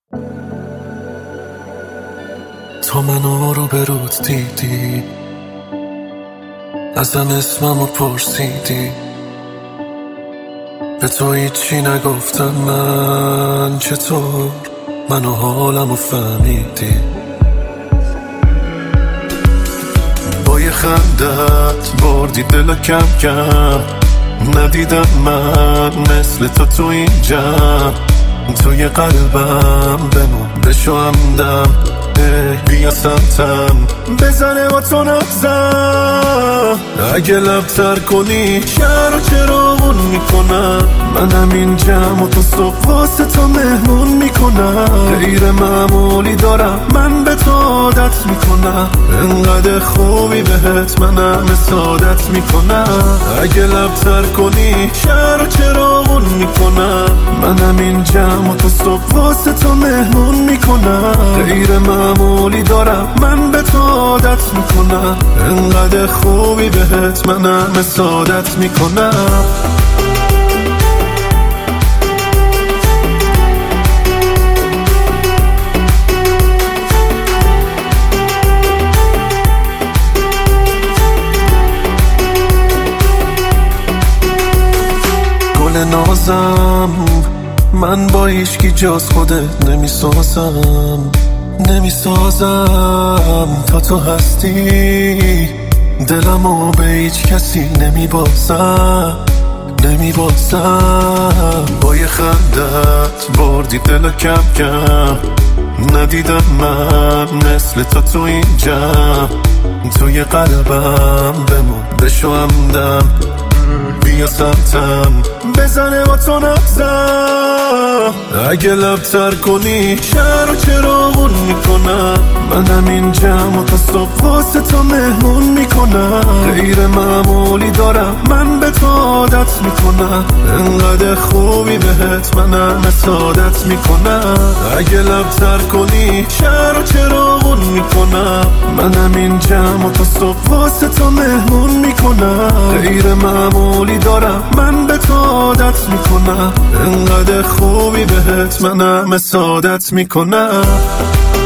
تو منو رو به رود دیدی، ازم اسممو پرسیدی، به تو هیچی نگفتم من. چطور منو حالمو فهمیدی؟ با یه خندت بردی دلو کم کم، ندیدم من مثل تو این جمع. توی قلبم بمون بشو همدم، بیا سمتم بزنه با تو نبزم. اگه لبتر کنی شهر رو چراغون میکنم، منم این جمع و تو صبح واسه تو مهمون میکنم. غیر معمولی دارم من به تو عادت میکنم، انقدر خوبی بهت منم سعادت میکنم. اگه لبتر کنی شهر رو چراغون میکنم، منم این جمع و تو صبح واسه تو مهمون میکنم. غیر معمولی دارم من به تو عادت میکنم، انقدر خوبی بهت منم سعادت میکنم. گل نازم من با هیچکی جز خودت نمیسازم تا تو هستی. دلمو به هیچ کسی نمیبازم. با یه خندت بردی دلو کم کم، ندیدم من مثل تو این جمع. توی قلبم بمون بشو همدم، بیا سمتم بزنه با تو نبزم. اگه لبتر کنی شهر رو چراغون میکنم، منم این جمع و تا صبح واسه تو مهمون میکنم. غیر معمولی دارم من به تو عادت میکنم، انقدر خوبی بهت منم سعادت میکنم. اگه لبتر کنی شهر رو چراغون میکنم، منم این جمع و تا صبح واسه تو مهمون میکنم. غیر معمولی دارم من به تو عادت میکنم، انقدر خوبی بهت منم سعادت میکنم.